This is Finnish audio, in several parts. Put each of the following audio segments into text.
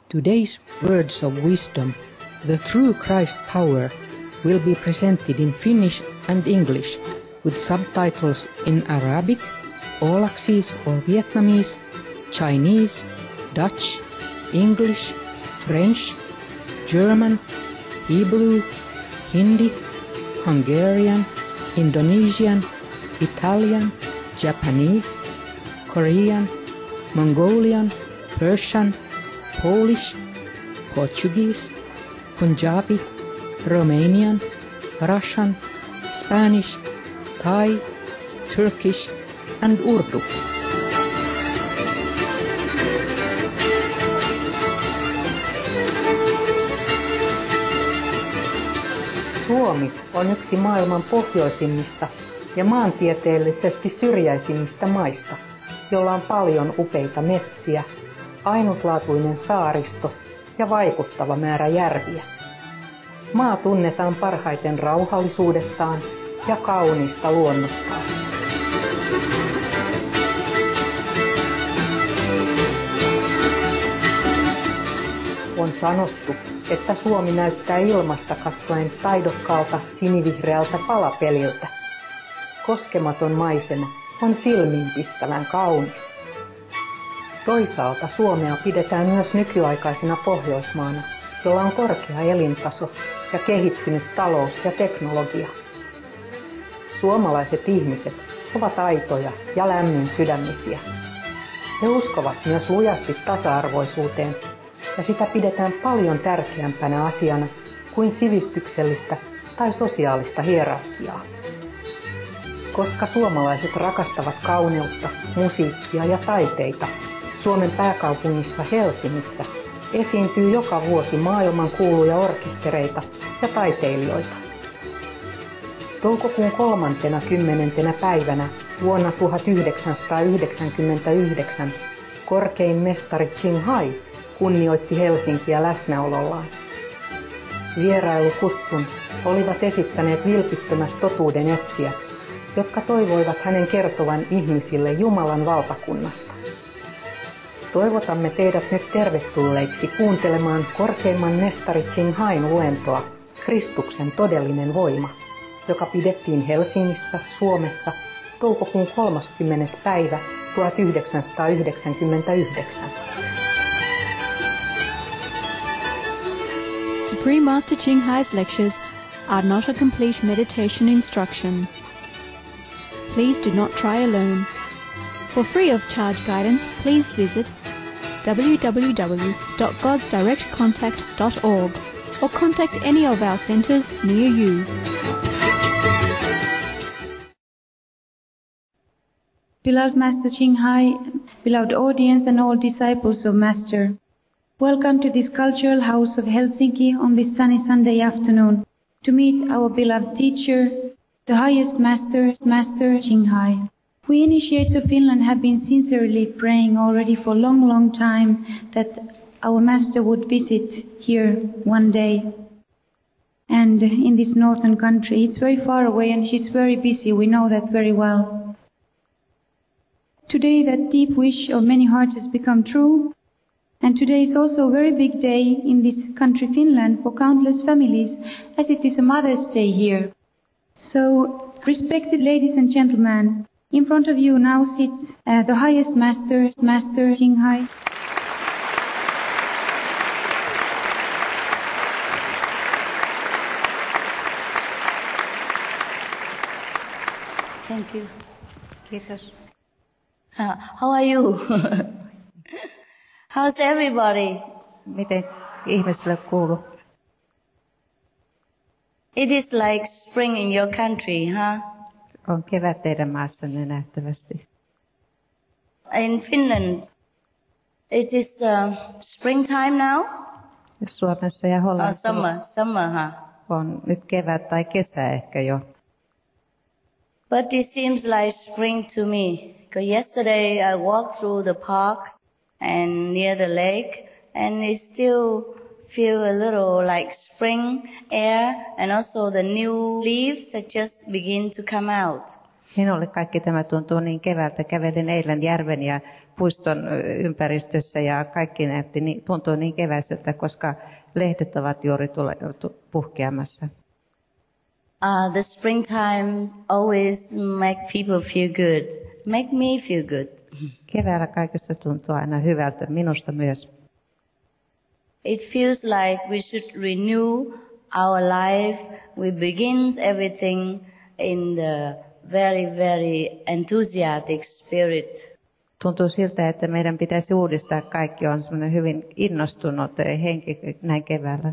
Today's words of wisdom, the true Christ power, will be presented in Finnish and English with subtitles in Arabic, Aulacese or Vietnamese, Chinese, Dutch, English, French, German, Hebrew, Hindi, Hungarian, Indonesian, Italian, Japanese, Korean, Mongolian, Persian, Polish, Portuguese, Punjabi, Romanian, Russian, Spanish, Thai, Turkish, and Urdu. Suomi on yksi maailman pohjoisimmista ja maantieteellisesti syrjäisimmistä maista, jolla on paljon upeita metsiä, ainutlaatuinen saaristo ja vaikuttava määrä järviä. Maa tunnetaan parhaiten rauhallisuudestaan ja kauniista luonnostaan. On sanottu, että Suomi näyttää ilmasta katsoen taidokkaalta sinivihreältä palapeliltä. Koskematon maisema on silmiinpistävän kaunis. Toisaalta Suomea pidetään myös nykyaikaisena Pohjoismaana, jolla on korkea elintaso ja kehittynyt talous ja teknologia. Suomalaiset ihmiset ovat aitoja ja lämmin sydämisiä. He uskovat myös lujasti tasa-arvoisuuteen, ja sitä pidetään paljon tärkeämpänä asiana kuin sivistyksellistä tai sosiaalista hierarkiaa. Koska suomalaiset rakastavat kauneutta, musiikkia ja taiteita, Suomen pääkaupungissa Helsingissä esiintyy joka vuosi maailmankuuluja orkestereita ja taiteilijoita. Toukokuun 30. päivänä vuonna 1999 korkein mestari Qinghai kunnioitti Helsinkiä läsnäolollaan. Vierailukutsun olivat esittäneet vilpittömät totuuden etsijät, jotka toivoivat hänen kertovan ihmisille Jumalan valtakunnasta. Toivotamme teidät nyt tervetulleiksi kuuntelemaan korkeimman mestari Qinghain luentoa Kristuksen todellinen voima, joka pidettiin Helsingissä, Suomessa, toukokuun 30. päivä 1999. Supreme Master Qinghai's lectures are not a complete meditation instruction. Please do not try alone. For free of charge guidance, please visit www.godsdirectcontact.org or contact any of our centers near you. Beloved Master Qinghai, beloved audience and all disciples of Master, welcome to this cultural house of Helsinki on this sunny Sunday afternoon to meet our beloved teacher, the highest Master, Master Qinghai. We initiates of Finland have been sincerely praying already for a long, long time that our Master would visit here one day. And in this northern country, it's very far away and she's very busy, we know that very well. Today that deep wish of many hearts has become true. And today is also a very big day in this country, Finland, for countless families, as it is a Mother's Day here. So, respected ladies and gentlemen, in front of you now sits the highest Master, Master Qinghai. Thank you. Kiitos. How are you? How's everybody? Miten ihmisille kuuluu? It is like spring in your country, huh? On kevät teidän maassanne nähtävästi. In Finland, it is springtime now? Suomessa ja Hollannissa summer, huh? On nyt kevät tai kesä ehkä jo. But it seems like spring to me. Because yesterday I walked through the park and near the lake, and it still feel a little like spring air, and also the new leaves that just begin to come out. Minulle kaikki tämä tuntuu niin keväältä. Kävelin eilen järven ja puiston ympäristössä ja kaikki tuntuu niin keväiseltä, koska lehdet ovat juuri puhkeamassa. The springtime always make people feel good. Make me feel good. Keväällä kaikessa tuntuu aina hyvältä, minusta myös. It feels like we should renew our life. We begin everything in the very, very enthusiastic spirit. Tuntuu siltä, että meidän pitäisi uudistaa kaikki. On semmoinen hyvin innostunut henki näin keväällä.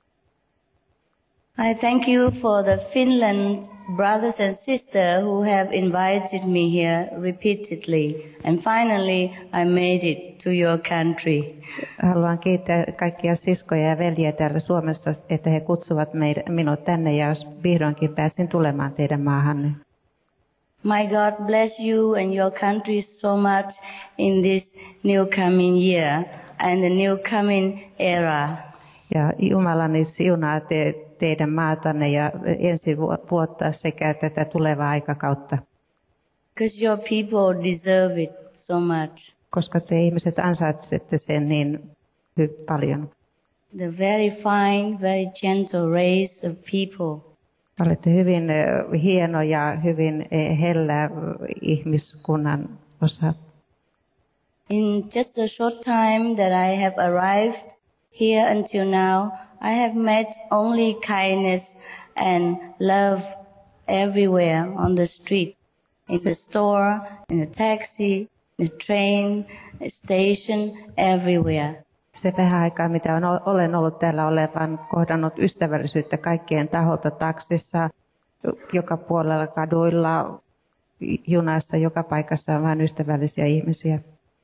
I thank you for the Finland brothers and sisters who have invited me here repeatedly. And finally, I made it to your country. Haluan kiittää kaikkia siskoja ja veljiä täällä Suomessa, että he kutsuvat minut tänne ja vihdoinkin pääsin tulemaan teidän maahanne. My God bless you and your country so much in this new coming year and the new coming era. Ja Jumalani siunaa teidän maatanne ja ensi vuotta sekä tätä tulevaa aikakautta. Because your people deserve it so much. Koska te ihmiset ansaitsette sen niin paljon. The very fine, very gentle race of people. Olette hyvin hieno ja hyvin hellä ihmiskunnan osa. In just a short time that I have arrived here until now, I have met only kindness and love everywhere on the street, in the store, in the taxi, in the train, the station, everywhere. Se vähän aikaa, mitä olen ollut täällä, olen kohdannut ystävällisyyttä kaikkien taholta taksissa, joka puolella kaduilla, junassa, joka paikassa on vain ystävällisiä ihmisiä.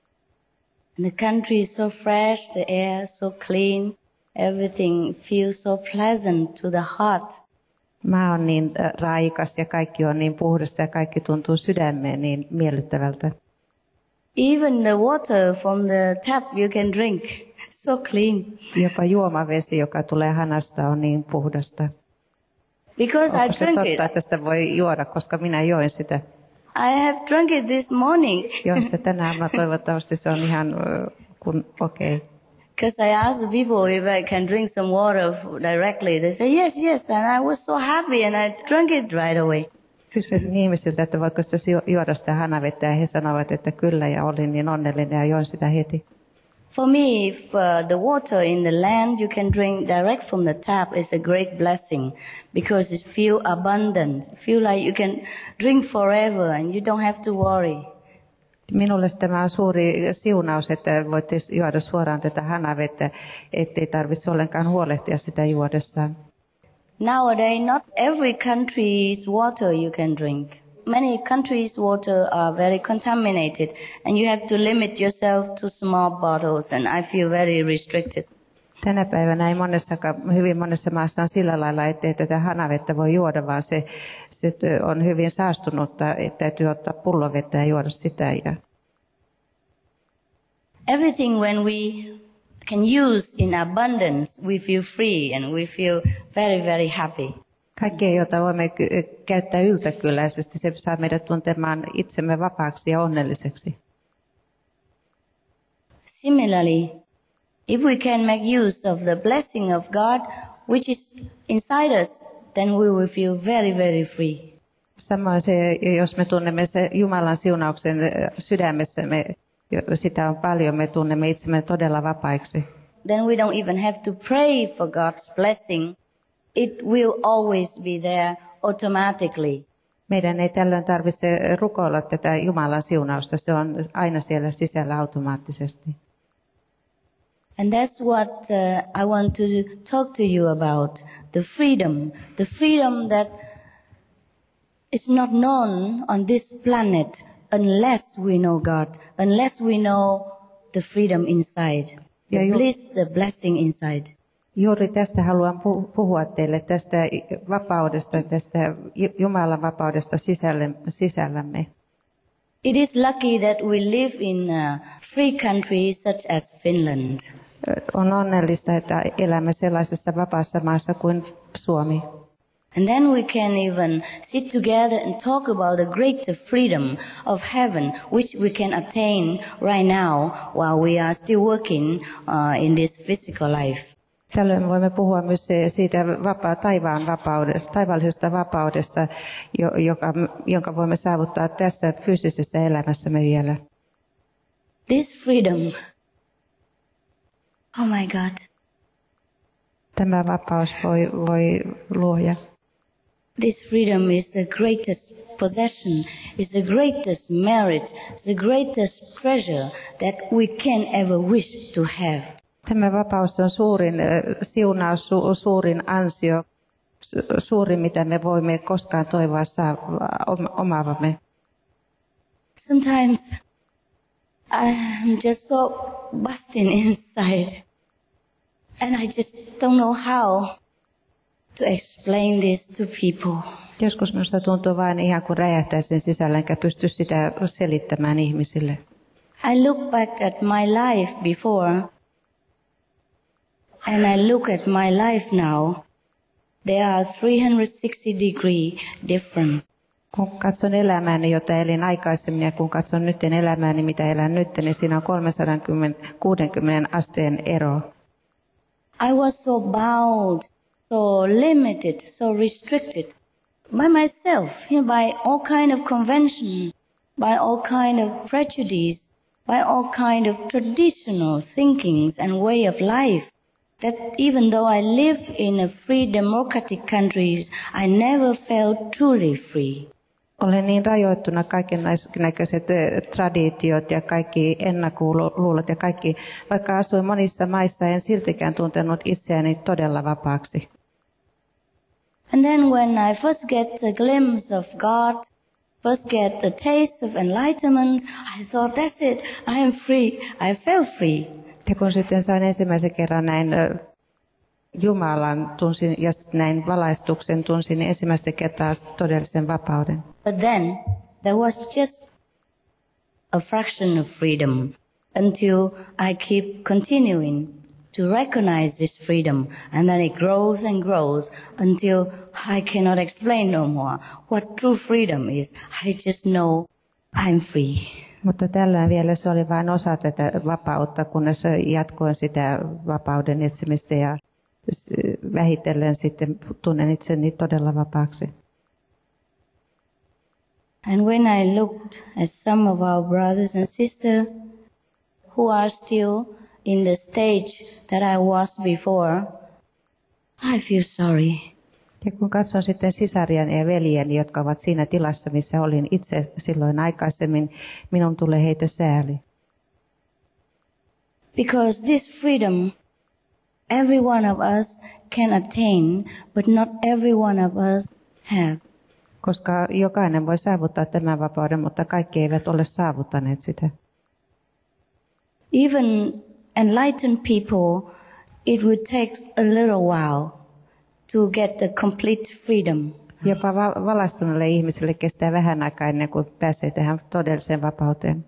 The country is so fresh, the air so clean, everything feels so pleasant to the heart. Maa on niin raikas ja kaikki on niin puhdasta ja kaikki tuntuu sydämeen niin miellyttävältä. Even the water from the tap you can drink, so clean. Jopa juomavesi, joka tulee hanasta, on niin puhdasta. Because Onko I se drank totta, it. että sitä voi juoda, koska minä join sitä? I have drunk it this morning. Join sitä tänä aamuna, toivottavasti se on ihan okei. Because I asked the people if I can drink some water directly. They said yes, yes, and I was so happy and I drank it right away. Kysyin ihmisiltä, että voiko sitä juoda sitä hanavettä, ja he sanovat, että kyllä, ja olin niin onnellinen ja join sitä heti. For me, if the water in the land you can drink direct from the tap is a great blessing because it feels abundant, feel like you can drink forever and you don't have to worry. Minulle tämä on suuri siunaus, että voitte juoda suoraan tätä hanavettä, ettei tarvitse ollenkaan huolehtia sitä juodessaan. Nowadays, not every country's water you can drink. Many countries' water are very contaminated and you have to limit yourself to small bottles and I feel very restricted. Tänä päivänä ei hyvin monessa maassa on sillä lailla, ettei tätä hanavettä voi juoda, vaan se on hyvin saastunutta, että täytyy ottaa pullovettä ja juoda sitä. Everything when we can use in abundance, we feel free and we feel very, very happy. Kaikkea, jota voimme käyttää yltäkylläisesti, se saa meidät tuntemaan itsemme vapaaksi ja onnelliseksi. Similarly, if we can make use of the blessing of God, which is inside us, then we will feel very, very free. Samoin se, jos me tunnemme se Jumalan siunauksen sydämessämme, sitä on paljon, me tunnemme itsemme todella vapaiksi. Then we don't even have to pray for God's blessing. It will always be there automatically. Meidän ei tällöin tarvitse rukoilla tätä Jumalan siunausta, se on aina siellä sisällä automaattisesti. And that's what I want to talk to you about, the freedom that is not known on this planet unless we know God, unless we know the freedom inside, the bliss, the blessing inside. Juuri tästä haluan puhua teille, tästä vapaudesta, tästä Jumalan vapaudesta sisällämme. It is lucky that we live in a free country such as Finland. On onnellista, että elämme sellaisessa vapaassa maassa kuin Suomi. And then we can even sit together and talk about the greater freedom of heaven, which we can attain right now while we are still working in this physical life. Tällöin me voimme puhua myös siitä taivaallisesta vapaudesta, jonka voimme saavuttaa tässä fyysisessä elämässämme vielä. This freedom, oh my God. Tämä vapaus voi luoda. This freedom is the greatest possession, is the greatest merit, is the greatest treasure that we can ever wish to have. Tämä vapaus on suurin siunaus, suurin ansio, suurin mitä me voimme koskaan toivoa omaavamme. Sometimes I'm just so busting inside and I just don't know how to explain this to people. Joskus minusta tuntuu vain ihan kuin räjähtäisin sisällä, enkä pysty sitä selittämään ihmisille. I look back at my life before and I look at my life now. There are 360-degree difference. Kun katson elämääni, jota elin aikaisemmin, ja kun katson nyt elämääni, mitä elän nyt, niin siinä on 360 asteen ero. I was so bound, so limited, so restricted by myself, by all kind of convention, by all kind of prejudice, by all kind of traditional thinkings and way of life, that even though I live in a free democratic countries, I never felt truly free. Olen niin rajoittuna kaikennäköiset traditiot ja kaikki ennakkoluulot ja kaikki, vaikka asuin monissa maissa, en siltikään tuntenut itseäni todella vapaaksi. And then when I first get a glimpse of God, first get a taste of enlightenment, I thought, that's it, I am free, I felt free. Ja kun sitten sain ensimmäisen kerran näin Jumalan tunsin ja näin valaistuksen tunsin, niin ensimmäistä kertaa todellisen vapauden. But then there was just a fraction of freedom until I keep continuing to recognize this freedom, and then it grows and grows until I cannot explain no more what true freedom is. I just know I'm free. Mutta tällöin vielä se oli vain osa tätä vapautta, kunnes jatkoin sitä vapauden etsimistä ja vähitellen sitten tunnen itseni todella vapaaksi. And when I looked at some of our brothers and sisters who are still in the stage that I was before, I feel sorry. Ja kun katson sitten sisariani ja veljeni, jotka ovat siinä tilassa, missä olin itse silloin aikaisemmin, minun tulee heitä sääli. Because this freedom, every one of us can attain, but not every one of us have. Koska jokainen voi saavuttaa tämän vapauden, mutta kaikki eivät ole saavuttaneet sitä. Even enlightened people, it would take a little while to get the complete freedom. Jopa valaistuneille ihmisille kestää vähän aikaa ennen kuin pääsee tähän todelliseen vapauteen.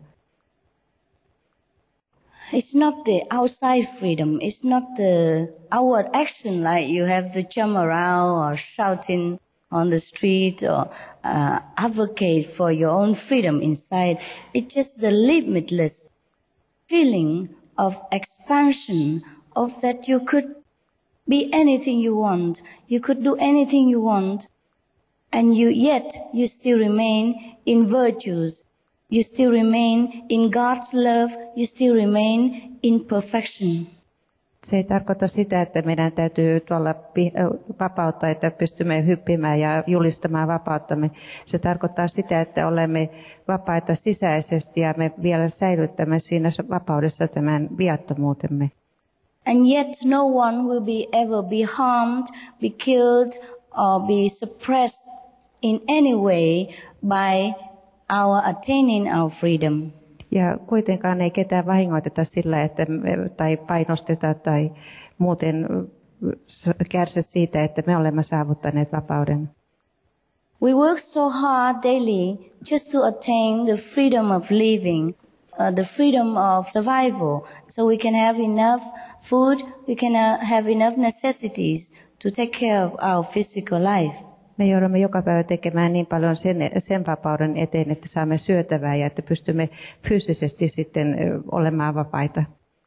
It's not the outside freedom. It's not the outward action like you have to jump around or shouting on the street or advocate for your own freedom inside. It's just the limitless feeling of expansion, of that you could be anything you want. You could do anything you want. And yet you still remain in virtues. You still remain in God's love. You still remain in perfection. Se ei tarkoita sitä, että meidän täytyy tuolla vapautta, että pystymme hyppimään ja julistamaan vapauttamme. Se tarkoittaa sitä, että olemme vapaita sisäisesti ja me vielä säilyttämme siinä vapaudessa tämän viattomuutemme. And yet no one will ever be harmed, be killed, or be suppressed in any way by our attaining our freedom. Ja kuitenkaan ei ketään vahingoiteta sillä, että tai painosteta tai muuten kärsi siitä, että me olemme saavuttaneet vapauden. We work so hard daily just to attain the freedom of living, the freedom of survival, so we can have enough food, we can have enough necessities to take care of our physical life. Me joudumme joka päivä tekemään niin paljon sen vapauden eteen, että saamme syötävää ja että pystymme fyysisesti sitten olemaan vapaita.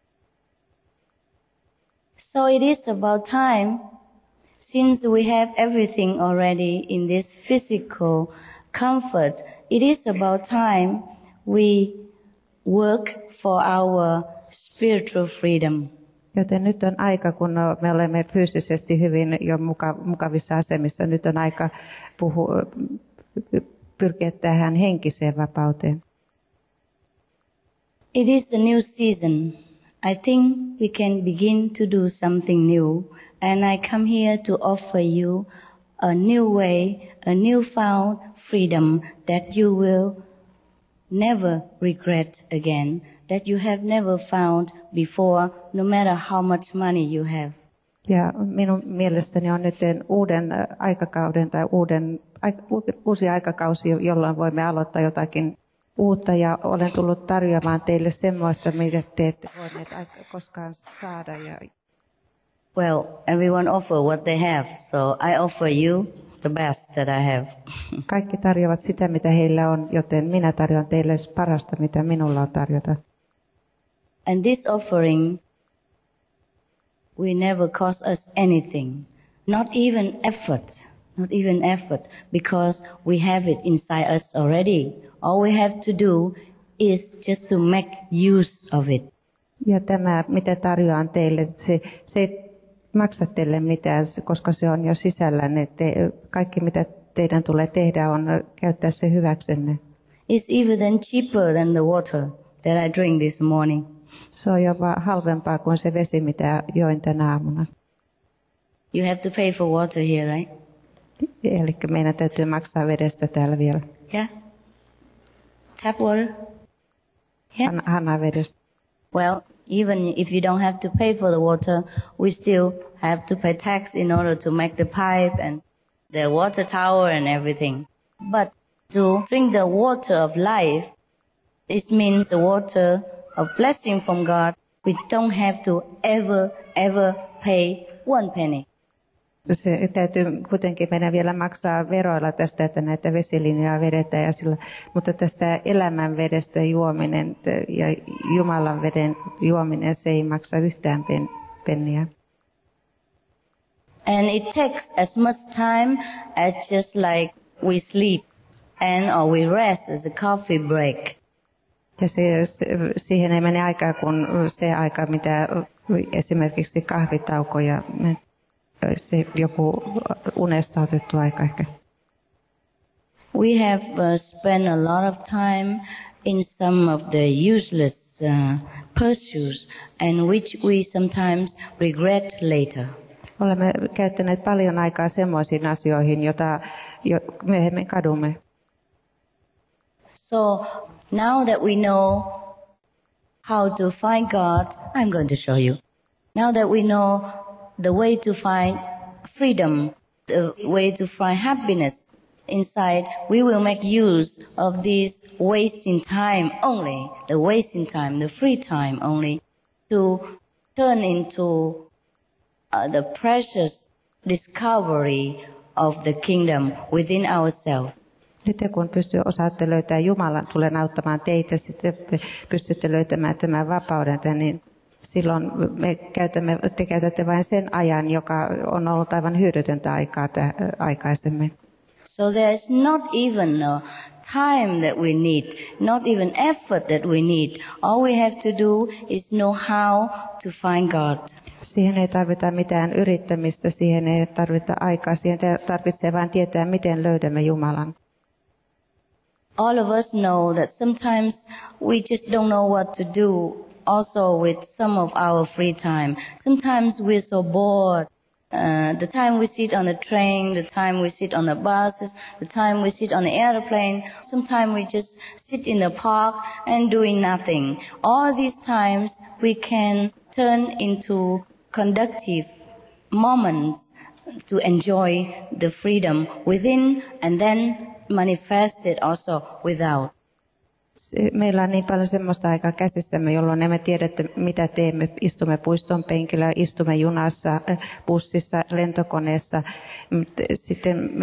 So it is about time, since we have everything already in this physical comfort, it is about time we work for our spiritual freedom. Joten nyt on aika, kun me olemme fyysisesti hyvin jo mukavissa asemissa, nyt on aika pyrkiä tähän henkiseen vapauteen. It is a new season. I think we can begin to do something new, and I come here to offer you a new way, a newfound freedom that you will never regret again, that you have never found before, no matter how much money you have. Ja minun mielestäni on nyt uuden aikakauden tai uusi aikakausi, jolloin voimme aloittaa jotakin uutta, ja olen tullut tarjoamaan teille semmoista, mitä te ette voineet koskaan saada. Well, everyone offer what they have, so I offer you the best that I have. Kaikki tarjoavat sitä, mitä heillä on, joten minä tarjoan teille parasta, mitä minulla on tarjota. And this offering will never cost us anything, not even effort, because we have it inside us already. All we have to do is just to make use of it. Ja tämä, mitä tarjoan teille, se ei maksa teille mitään, koska se on jo sisällänne. Kaikki, mitä teidän tulee tehdä, on käyttää se hyväksenne. It's even cheaper than the water that I drink this morning. Se on jopa halvempaa kuin se vesi, mitä join tänä aamuna. You have to pay for water here, right? Eli meidän täytyy maksaa vedestä täällä vielä. Yeah. Tap water? Yeah. Hanavedestä. Well, even if you don't have to pay for the water, we still have to pay tax in order to make the pipe and the water tower and everything. But to drink the water of life, this means the water of blessing from God. We don't have to ever pay one penny. Se täytyy kuitenkin meidän vielä maksaa veroilla tästä, että näitä vesilinjoja vedetään, mutta tästä elämän vedestä juominen ja Jumalan veden juominen, se ei maksa yhtään penniä. And it takes as much time as just like we sleep or we rest as a coffee break. Ja siihen ei mene aikaa kuin se aika, mitä esimerkiksi kahvitauko ja se joku unesta otettu aika ehkä. We have spent a lot of time in some of the useless pursuits and which we sometimes regret later. Olemme käyttäneet paljon aikaa semmoisiin asioihin, joita myöhemmin kadumme. So now that we know how to find God, I'm going to show you. Now that we know the way to find freedom, the way to find happiness inside, we will make use of this wasting time only, the free time only, to turn into the precious discovery of the kingdom within ourselves. Nyt kun osaatte löytää Jumalan, tulen auttamaan teitä, sitten pystytte löytämään tämän vapauden, niin silloin te käytätte vain sen ajan, joka on ollut aivan hyödytöntä aikaa aikaisemmin. So there's not even a time that we need, not even effort that we need. All we have to do is know how to find God. Siihen ei tarvita mitään yrittämistä, siihen ei tarvita aikaa, siihen tarvitsee vain tietää, miten löydämme Jumalan. All of us know that sometimes we just don't know what to do also with some of our free time. Sometimes we're so bored. The time we sit on the train, the time we sit on the buses, the time we sit on the airplane, sometimes we just sit in the park and doing nothing. All these times we can turn into conductive moments to enjoy the freedom within and then manifest it also without. Meillä on niin paljon semmoista aikaa käsissämme, jolloin emme tiedä, mitä teemme. Istumme puiston penkillä, istumme junassa, bussissa, lentokoneessa. Sitten me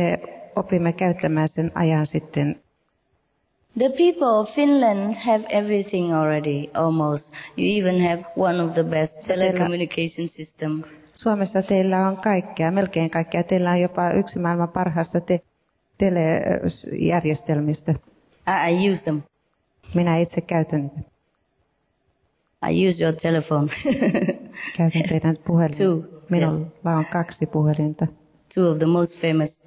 opimme käyttämään sen ajan sitten. The people of Finland have everything already, almost. You even have one of the best telecommunication system. Suomessa teillä on kaikkea, melkein kaikkea. Teillä on jopa yksi maailman parhaista telejärjestelmistä. I use them. Minä itse käytän niitä. I use your telephone. Käytän teidän puhelinta. Two, Minulla on 2 puhelinta. Two of the most famous.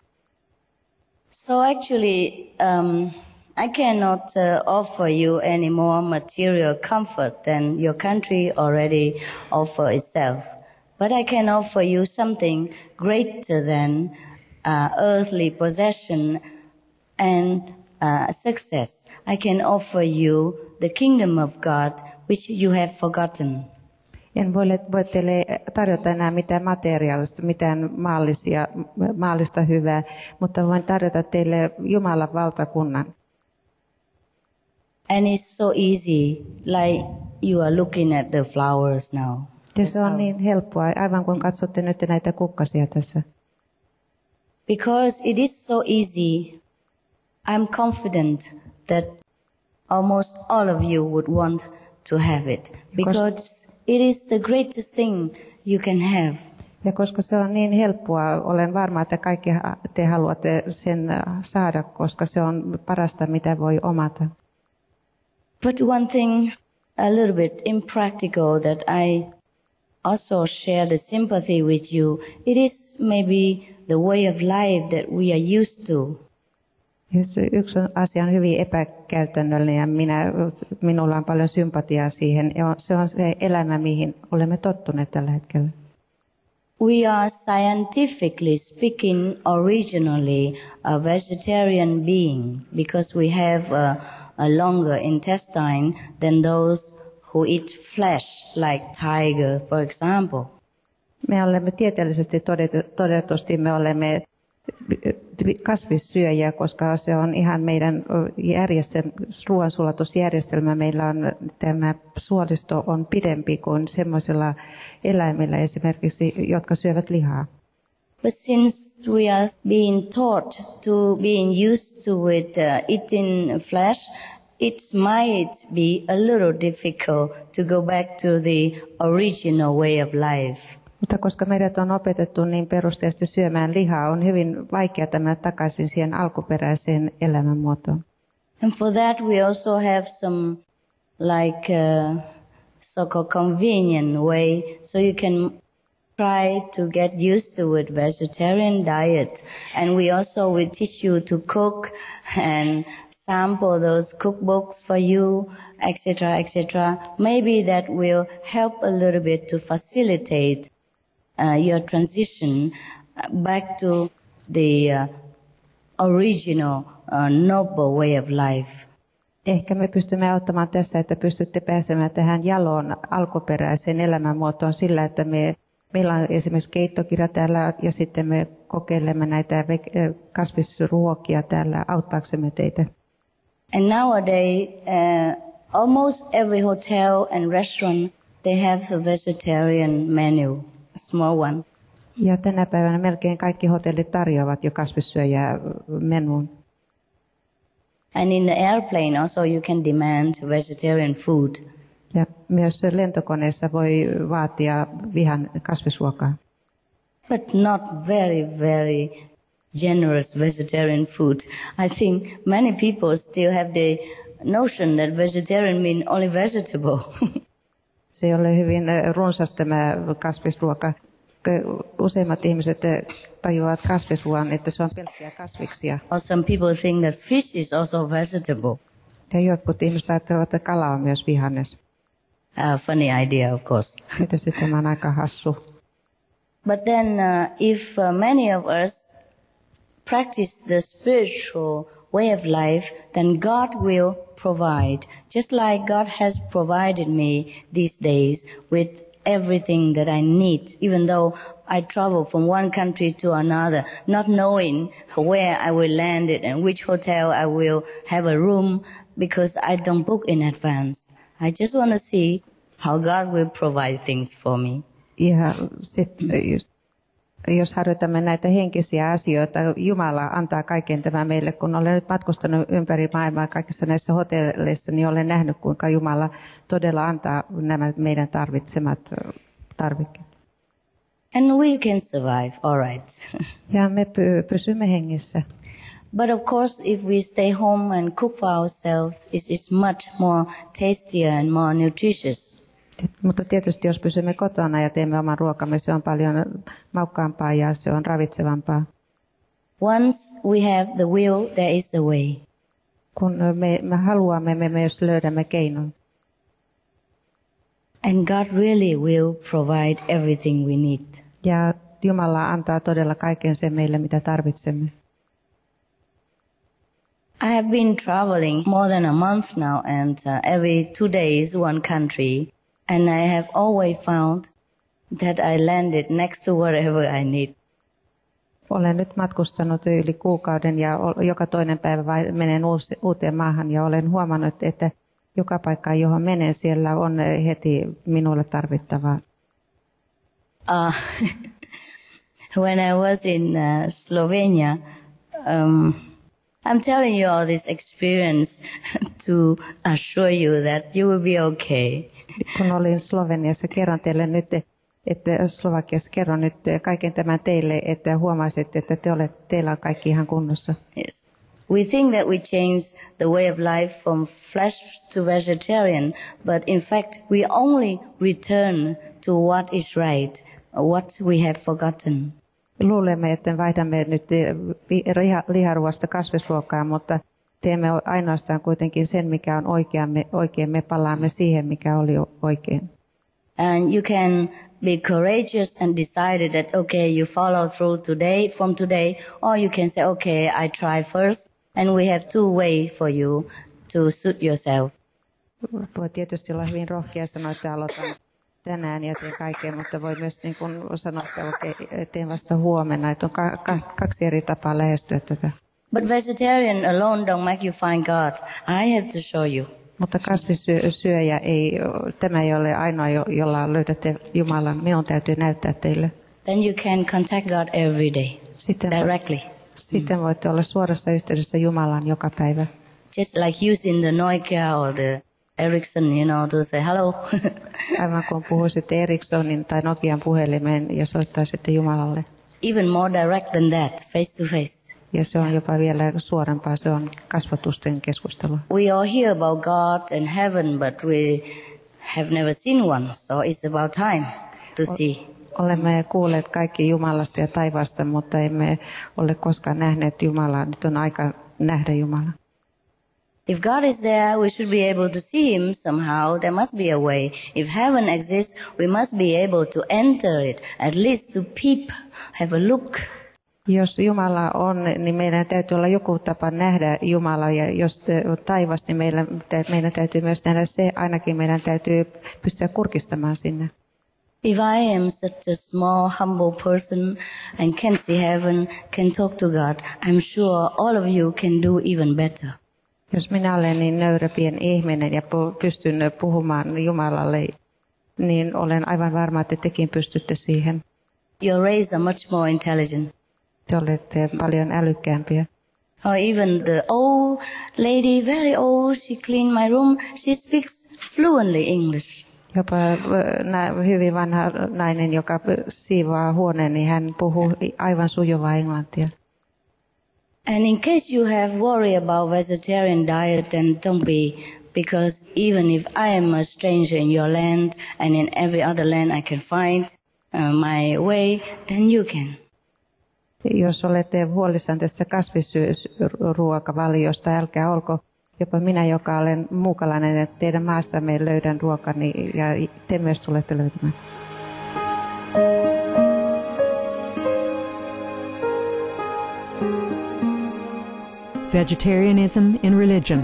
So actually, I cannot offer you any more material comfort than your country already offer itself. But I can offer you something greater than earthly possession and success. I can offer you the kingdom of God, which you have forgotten. En voi teille tarjota enää mitään materiaalista, mitään maallista hyvää, mutta voin tarjota teille Jumalan valtakunnan. And it's so easy, like you are looking at the flowers now. Ja se on niin helppoa, aivan kuin katsotte nyt näitä kukkasia tässä. Because it is so easy, I'm confident that almost all of you would want to have it. Because it is the greatest thing you can have. Ja koska se on niin helppoa, olen varma, että kaikki te haluatte sen saada, koska se on parasta, mitä voi omata. But one thing, a little bit impractical, that I also share the sympathy with you, it is maybe the way of life that we are used to. Yksi asia on hyvin epäkäytännöllinen ja minulla on paljon sympatiaa siihen. Se on se elämä, mihin olemme tottuneet tällä hetkellä. We are scientifically speaking originally a vegetarian beings because we have a longer intestine than those who eat flesh like tiger, for example. Me olemme tieteellisesti todetusti me olemme kasvissyöjiä, koska se on ihan meidän ruoansulatusjärjestelmä. Meillä on tämä suolisto on pidempi kuin semmoisilla eläimillä esimerkiksi, jotka syövät lihaa. But since we are being taught to being used to it eating flesh, it might be a little difficult to go back to the original way of life. Mutta koska meidät on opetettu niin perusteellisesti syömään lihaa, on hyvin vaikea mennä takaisin siihen alkuperäiseen elämänmuotoon. And for that we also have some like so-called convenient way, so you can try to get used to it, vegetarian diet. And we also will teach you to cook and sample those cookbooks for you, etc., etc. Maybe that will help a little bit to facilitate your transition back to the original noble way of life. Ehkä me pystymme auttamaan tässä, että pystytte pääsemään tähän jaloon alkuperäiseen elämänmuotoon sillä, että meillä on esimerkiksi keittokirja täällä ja sitten me kokeilemme näitä kasvisruokia täällä auttaaksemme teitä. And nowadays, almost every hotel and restaurant, they have a vegetarian menu, a small one. Ja tänä päivänä melkein kaikki hotellit tarjoavat jo kasvissyöjää menuun. And in the airplane also you can demand vegetarian food. Ja myös lentokoneessa voi vaatia kasvisruokaa. But not very, very generous vegetarian food. I think many people still have the notion that vegetarian means only vegetable. Se ei ole hyvin runsas tämä kasvisruoka. Useimmat ihmiset tajuavat kasvisruoan, että se on pelkkiä kasviksia. Or some people think that fish is also vegetable. Ja jotkut ihmiset ajattelevat, että kala on myös vihannes. Funny idea, of course. Tietysti tämä on aika hassu. But then if many of us practice the spiritual way of life, then God will provide. Just like God has provided me these days with everything that I need, even though I travel from one country to another, not knowing where I will land it and which hotel I will have a room, because I don't book in advance. I just want to see how God will provide things for me. Ja sitten Jos harjoitamme näitä henkisiä asioita, Jumala antaa kaiken tämän meille. Kun olen nyt matkustanut ympäri maailmaa kaikissa näissä hotelleissa, niin olen nähnyt, kuinka Jumala todella antaa nämä meidän tarvitsemat tarvikkeet. And we can survive, all right. Ja me pysymme hengissä. But of course, if we stay home and cook for ourselves, it's much more tastier and more nutritious. Mutta tietysti jos pysymme kotona ja teemme oman ruokamme, se on paljon maukkaampaa ja se on ravitsevampaa. Once we have the will, there is a way. Kun me haluamme, me myös löydämme keinon. And God really will provide everything we need. Ja Jumala antaa todella kaiken sen meille, mitä tarvitsemme. I have been traveling more than a month now, and every 2 days one country, and I have always found that I landed next to whatever I need. Olen nyt matkustanut yli kuukauden ja joka toinen päivä menen uuteen maahan ja olen huomannut, että joka paikka, johon menen, siellä on heti minulle tarvittavaa. When I was in Slovenia, I'm telling you all this experience to assure you that you will be okay. Kun olin Sloveniassa, kerron teille nyt, että Slovakiassa kerron nyt kaiken tämän teille, että huomasitte, että teillä on kaikki ihan kunnossa. Yes. We think that we change the way of life from flesh to vegetarian, but in fact we only return to what is right, what we have forgotten. Luulemme, että vaihdamme nyt liharuoasta kasvisruokaa, mutta teemme ainoastaan kuitenkin sen, mikä on oikein. Me palaamme siihen, mikä oli oikein. And you can be courageous and decided that, okay, you follow through from today, or you can say, okay, I try first, and we have 2 ways for you to suit yourself. Voi tietysti olla hyvin rohkea sanoa, että aloitan tänään ja teen kaiken, mutta voi myös niin kuin sanoa, että okei, teen vasta huomenna. Että on 2 eri tapaa lähestyä tätä. But vegetarian alone don't make you find God. I have to show you. Mutta kasvissyöjä tämä ei ole ainoa, jolla löydätte Jumalan. Minun täytyy näyttää teille. Then you can contact God every day, directly. Sitten voitte olla suorassa yhteydessä Jumalaan joka päivä. Just like using the Nokia or the Ericsson, to say hello. Aivan kun puhuisitte Ericssonin tai Nokian puhelimeen ja soittaisitte Jumalalle. Even more direct than that, face to face. Ja se on jopa vielä suorempaa, se on kasvatusten keskustelua. We all hear about God and heaven, but we have never seen one, so it's about time to see. Olemme kuulleet kaikki Jumalasta ja taivaasta, mutta emme ole koskaan nähneet Jumalaa. Nyt on aika nähdä Jumala. If God is there, we should be able to see him somehow. There must be a way. If heaven exists, we must be able to enter it, at least to peep, have a look. Jos Jumala on, niin meidän täytyy olla joku tapa nähdä Jumala, ja jos taivas, niin meidän täytyy myös nähdä se, ainakin meidän täytyy pystyä kurkistamaan sinne. If I am such a small, humble person and can see heaven, can talk to God, I'm sure all of you can do even better. Jos minä olen niin nöyrä pieni ihminen ja pystyn puhumaan Jumalalle, niin olen aivan varma, että tekin pystytte siihen. Your rays are much more intelligent. Te olette paljon älykkäämpiä. Or even the old lady, very old, she cleaned my room. She speaks fluently English. Jopa hyvin vanha nainen, joka siivoaa huoneen, niin hän puhuu aivan sujuvaa englantia. And in case you have worry about vegetarian diet, then don't be, because even if I am a stranger in your land and in every other land I can find my way, then you can. Jos olette huolissaan tästä kasvisruokavaliosta, älkää olko jopa minä, joka olen muukalainen, että teidän maassamme löydän ruokani ja te myös tulette löytämään. Vegetarianism in religion.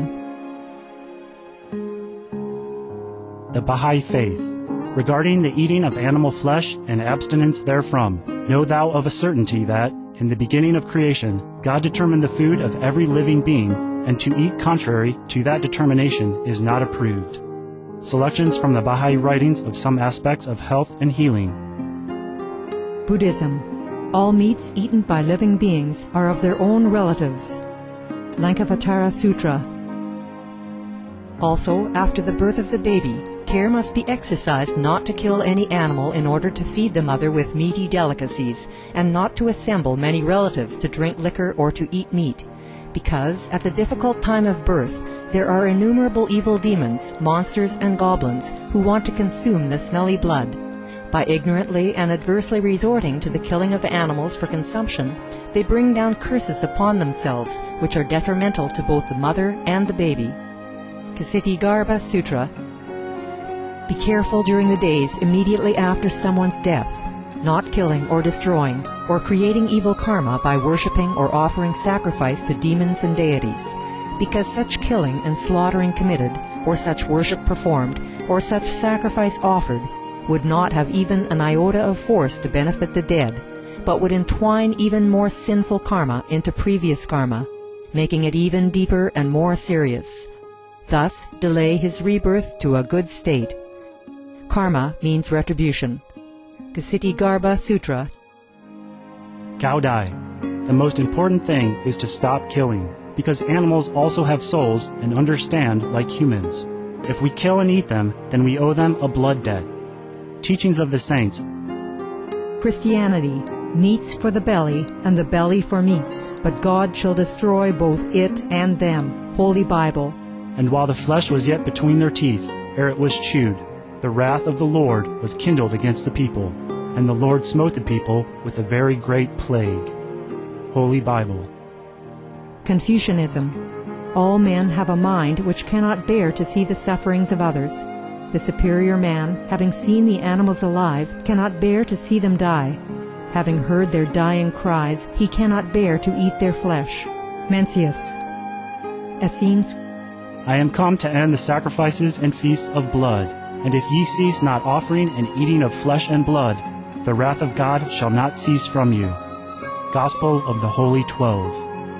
The Baha'i Faith. Regarding the eating of animal flesh and abstinence therefrom, know thou of a certainty that, in the beginning of creation, God determined the food of every living being, and to eat contrary to that determination is not approved. Selections from the Baha'i writings of some aspects of health and healing. Buddhism. All meats eaten by living beings are of their own relatives. Lankavatara Sutra. Also, after the birth of the baby, care must be exercised not to kill any animal in order to feed the mother with meaty delicacies, and not to assemble many relatives to drink liquor or to eat meat, because at the difficult time of birth there are innumerable evil demons, monsters, and goblins who want to consume the smelly blood. By ignorantly and adversely resorting to the killing of animals for consumption, they bring down curses upon themselves, which are detrimental to both the mother and the baby. Ksitigarbha Sutra. Be careful during the days immediately after someone's death, not killing or destroying, or creating evil karma by worshipping or offering sacrifice to demons and deities, because such killing and slaughtering committed, or such worship performed, or such sacrifice offered, would not have even an iota of force to benefit the dead, but would entwine even more sinful karma into previous karma, making it even deeper and more serious. Thus delay his rebirth to a good state. Karma means retribution. Ksitigarbha Sutra. Gaudai. The most important thing is to stop killing, because animals also have souls and understand like humans. If we kill and eat them, then we owe them a blood debt. Teachings of the Saints. Christianity. Meats for the belly, and the belly for meats, but God shall destroy both it and them. Holy Bible. And while the flesh was yet between their teeth, ere it was chewed, the wrath of the Lord was kindled against the people, and the Lord smote the people with a very great plague. Holy Bible. Confucianism. All men have a mind which cannot bear to see the sufferings of others. The superior man, having seen the animals alive, cannot bear to see them die. Having heard their dying cries, he cannot bear to eat their flesh. Mencius. Essenes. I am come to end the sacrifices and feasts of blood, and if ye cease not offering and eating of flesh and blood, the wrath of God shall not cease from you. Gospel of the Holy 12.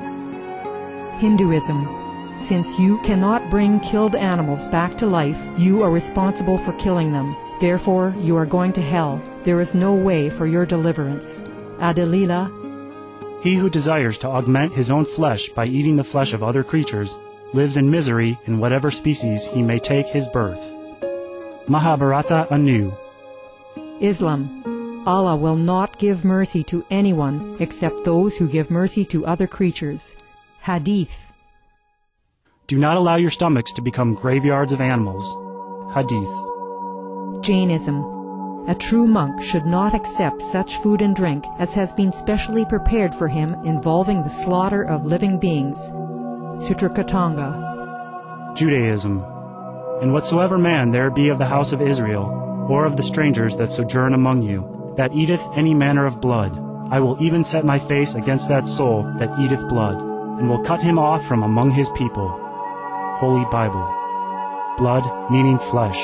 Hinduism. Since you cannot bring killed animals back to life, you are responsible for killing them. Therefore, you are going to hell. There is no way for your deliverance. Adalila. He who desires to augment his own flesh by eating the flesh of other creatures lives in misery in whatever species he may take his birth. Mahabharata anew. Islam. Allah will not give mercy to anyone except those who give mercy to other creatures. Hadith. Do not allow your stomachs to become graveyards of animals. Hadith. Jainism. A true monk should not accept such food and drink as has been specially prepared for him involving the slaughter of living beings. Sutrakatanga. Judaism. And whatsoever man there be of the house of Israel, or of the strangers that sojourn among you, that eateth any manner of blood, I will even set my face against that soul that eateth blood, and will cut him off from among his people. Holy Bible. Blood meaning flesh.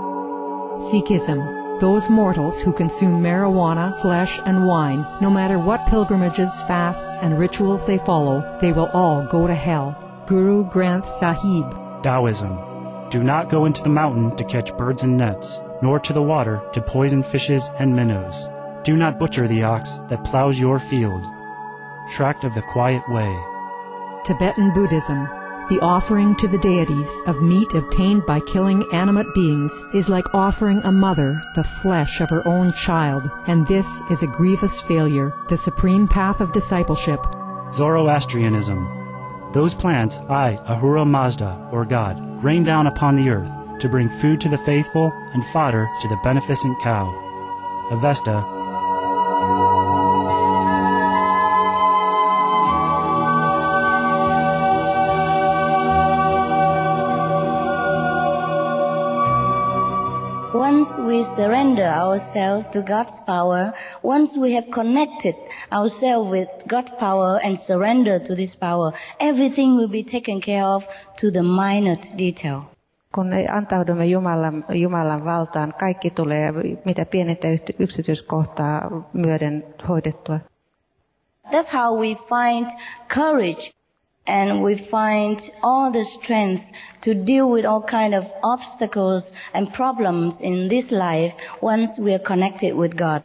Sikhism. Those mortals who consume marijuana, flesh, and wine, no matter what pilgrimages, fasts, and rituals they follow, they will all go to hell. Guru Granth Sahib. Taoism. Do not go into the mountain to catch birds and nets, nor to the water to poison fishes and minnows. Do not butcher the ox that plows your field. Tract of the Quiet Way. Tibetan Buddhism. The offering to the deities of meat obtained by killing animate beings is like offering a mother the flesh of her own child, and this is a grievous failure, the supreme path of discipleship. Zoroastrianism. Those plants I, Ahura Mazda, or God, rain down upon the earth to bring food to the faithful and fodder to the beneficent cow. Avesta. Once we surrender ourselves to God's power, once we have connected ourselves with God's power and surrender to this power, everything will be taken care of to the minor detail. Kun antaudumme Jumalan valtaan, kaikki tulee mitä pienintä yksityiskohtaa myöden hoidettua. That's how we find courage and we find all the strength to deal with all kind of obstacles and problems in this life once we are connected with God.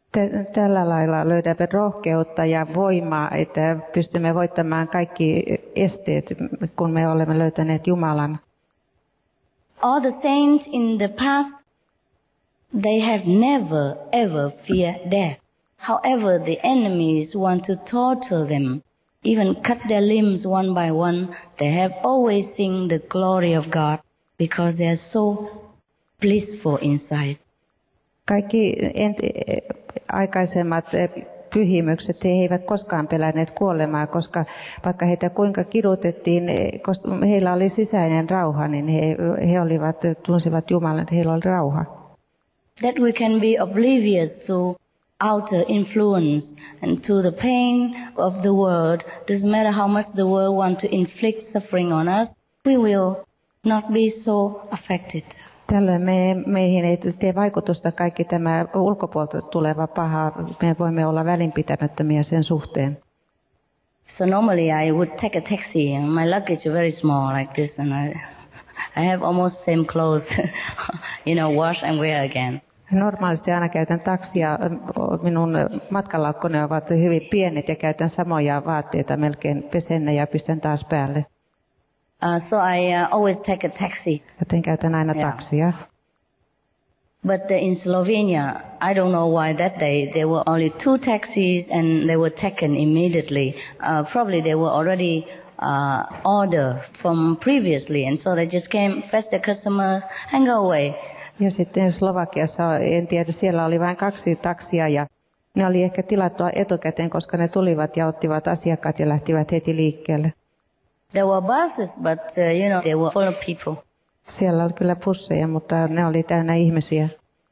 Tällä lailla löydämme rohkeutta ja voimaa, että pystymme voittamaan kaikki esteet, kun me olemme löytäneet Jumalan. All the saints in the past, they have never ever feared death. However, the enemies want to torture them, even cut their limbs one by one. They have always seen the glory of God because they are so blissful inside. Kaikki aikaisemmat pyhimykset, he eivät koskaan pelänneet kuolemaa, koska vaikka heitä kuinka kidutettiin, koska heillä oli sisäinen rauha, niin he tunsivat Jumalan, että heillä oli rauha. That we can be oblivious to outer influence and to the pain of the world. Doesn't matter how much the world wants to inflict suffering on us, we will not be so affected. Tällöin meihin ei tee vaikutusta kaikki tämä ulkopuolelta tuleva paha. Me voimme olla välinpitämättömiä sen suhteen. So normally I would take a taxi and my luggage is very small like this and I have almost same clothes, wash and wear again. Normaalisti aina käytän taksia. Minun matkalaukkoni ovat hyvin pienet ja käytän samoja vaatteita, melkein pesen ne ja pistän taas päälle. So I always take a taxi. Joten käytän aina taksia. But in Slovenia, I don't know why that day there were only 2 taxis and they were taken immediately. Probably they were already ordered from previously, and so they just came, fetch the customer and go away. Ja sitten Slovakiassa, en tiedä, siellä oli vain 2 taksia ja ne oli ehkä tilattua etukäteen, koska ne tulivat ja ottivat asiakkaat ja lähtivät heti liikkeelle. There were buses, but they were full of people. Siellä oli kyllä busseja, mutta ne oli täynnä ihmisiä.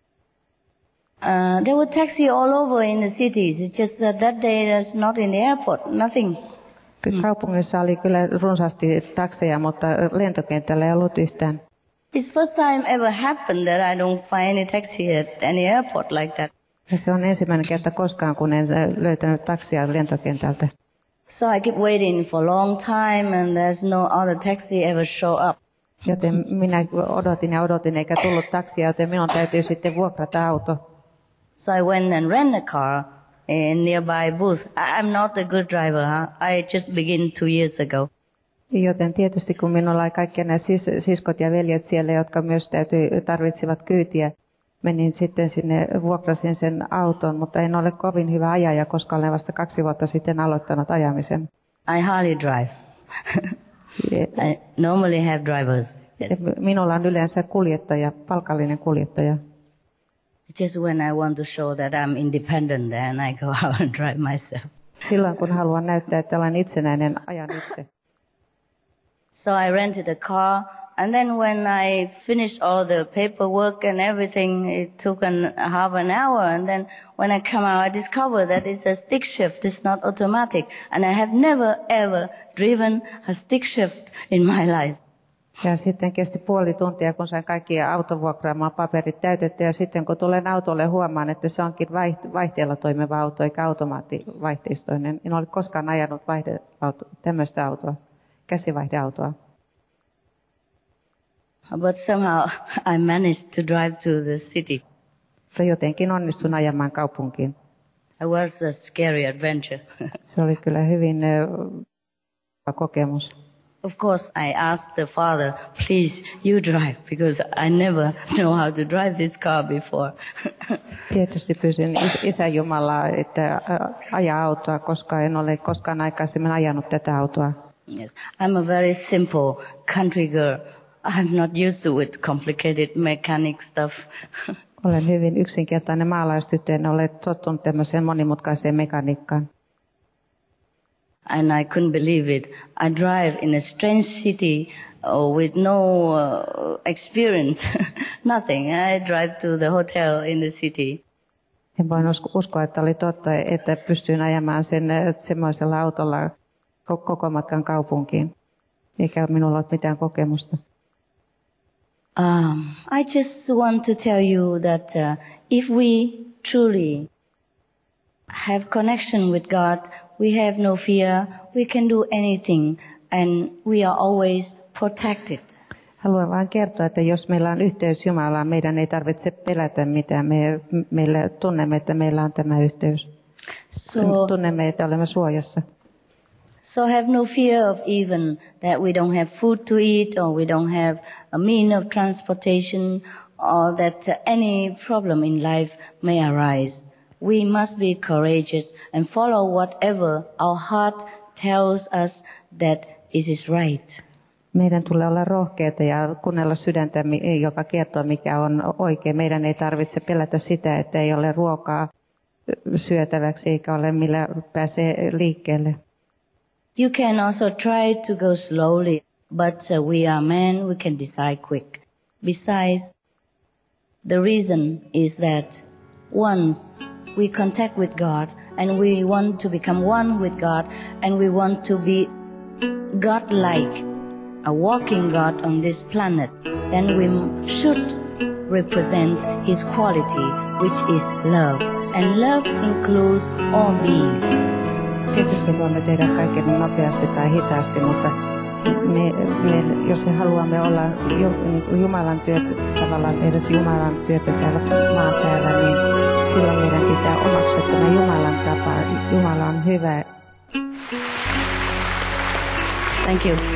There were taxis all over in the cities. It's just that day there's not in the airport, nothing. Kaupungissa oli kyllä runsaasti takseja, mutta lentokentällä ei ollut yhtään. It's first time ever happened that I don't find any taxi at any airport like that. Ja se on ensimmäinen kerta koskaan, kun en löytänyt taksia lentokentältä. So I keep waiting for a long time and there's no other taxi ever show up. Joten minä odotin eikä tullut taksia, joten minun täytyy sitten vuokrata auto. So I went and rent a car in nearby booth. I'm not a good driver, I just began 2 years ago. Joten tietysti kun minulla oli kaikki nämä siskot ja veljet siellä, jotka myös tarvitsivat kyytiä, menin sitten sinne, vuokrasin sen auton, mutta en ole kovin hyvä ajaja, koska olen vasta 2 vuotta sitten aloittanut ajamisen. I hardly drive. I normally have drivers. Yes. Minulla on yleensä kuljettaja, palkallinen kuljettaja. Just when I want to show that I'm independent, then I go out and drive myself. Silloin kun haluan näyttää, että olen itsenäinen, ajan itse. So I rented a car, and then when I finished all the paperwork and everything, it took half an hour, and then when I come out, I discovered that it's a stick shift, it's not automatic, and I have never ever driven a stick shift in my life. Ja sitten kesti puoli tuntia, kun sain kaikki autovuokraamaan paperit täytetty, ja sitten kun tulen autolle, huomaan, että se onkin vaihteella toimiva auto, eikä automaattivaihteistoinen. En ole koskaan ajanut tämmöistä autoa, käsivaihdeautoa. But somehow I managed to drive to the city. Mutta jotenkin onnistun ajamaan kaupunkiin. It was a scary adventure. Se oli kyllä hyvin kokemus. Of course, I asked the father, please, you drive, because I never know how to drive this car before. Tietysti pyysin Isä Jumalaa, että ajaa autoa, koska en ole koskaan aikaisemmin ajanut tätä autoa. Yes, I'm a very simple country girl. I'm not used to with complicated mechanic stuff. Olen hyvin yksinkertainen maalaistyttö, en ole tottunut tämmöiseen monimutkaiseen mekaniikkaan. And I couldn't believe it. I drive in a strange city with no experience, nothing. I drive to the hotel in the city. En voinut uskoa, että oli totta, että pystyin ajamaan semmoisella autolla koko matkan kaupunkiin, eikä minulla ole mitään kokemusta. I just want to tell you that if we truly have connection with God, we have no fear, we can do anything, and we are always protected. Haluan vain kertoa, että jos meillä on yhteys Jumalaan, meidän ei tarvitse pelätä mitään. Meillä tunnemme, että meillä on tämä yhteys. Tunnemme, että olemme suojassa. So have no fear of even that we don't have food to eat or we don't have a mean of transportation or that any problem in life may arise. We must be courageous and follow whatever our heart tells us that it is right. Meidän tulee olla rohkeita ja kuunnella sydäntä, joka kertoo, mikä on oikein. Meidän ei tarvitse pelätä sitä, että ei ole ruokaa syötäväksi eikä ole millä pääsee liikkeelle. You can also try to go slowly, but we are men, we can decide quick. Besides, the reason is that once we contact with God and we want to become one with God and we want to be God-like, a walking God on this planet, then we should represent His quality, which is love. And love includes all being. Tietysti voimme tehdä kaiken nopeasti tai hitaasti, mutta jos haluamme olla Jumalan työtä, tavallaan tehdä Jumalan työtä täällä maan päällä, niin silloin meidän pitää omaksua tämä Jumalan tapa. Jumala on hyvä. Thank you.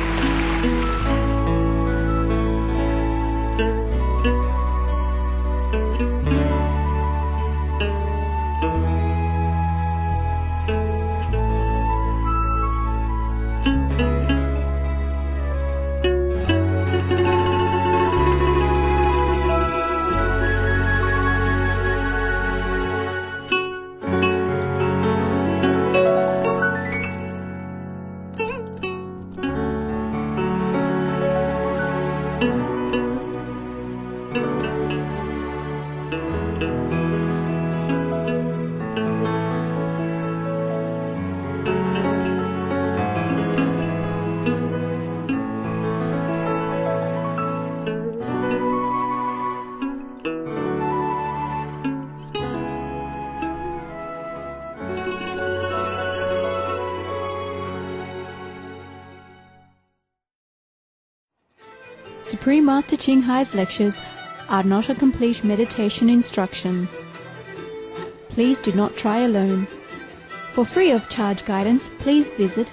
Supreme Master Ching Hai's lectures are not a complete meditation instruction. Please do not try alone. For free of charge guidance, please visit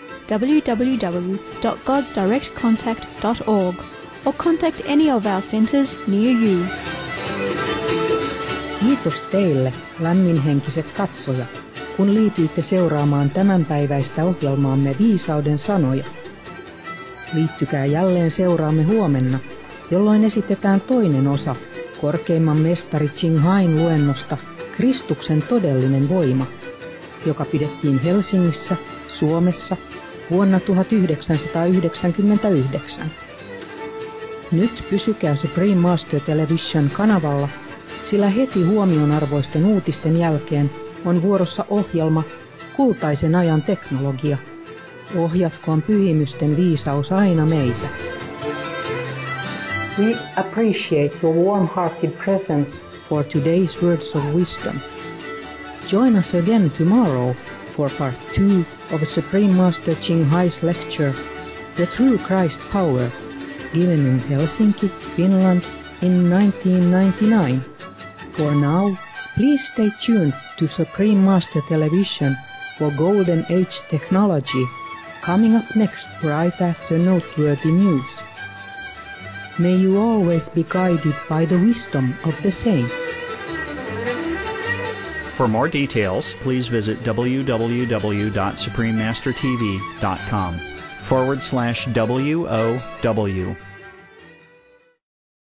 www.godsdirectcontact.org or contact any of our centers near you. Kiitos teille, lämminhenkiset katsojat, kun liityitte seuraamaan tämänpäiväistä ohjelmaamme Viisauden sanoja. Liittykää jälleen seuraamme huomenna, jolloin esitetään toinen osa korkeimman mestari Ching Hain luennosta Kristuksen todellinen voima, joka pidettiin Helsingissä, Suomessa vuonna 1999. Nyt pysykää Supreme Master Television kanavalla, sillä heti huomionarvoisten uutisten jälkeen on vuorossa ohjelma Kultaisen ajan teknologia. Ohjatkoon pyhimysten viisaus aina meitä. We appreciate your warm-hearted presence for today's words of wisdom. Join us again tomorrow for part 2 of Supreme Master Ching Hai's lecture, The True Christ Power, given in Helsinki, Finland in 1999. For now, please stay tuned to Supreme Master Television for Golden Age technology, coming up next right after noteworthy news. May you always be guided by the wisdom of the saints. For more details, please visit www.suprememastertv.com/WOW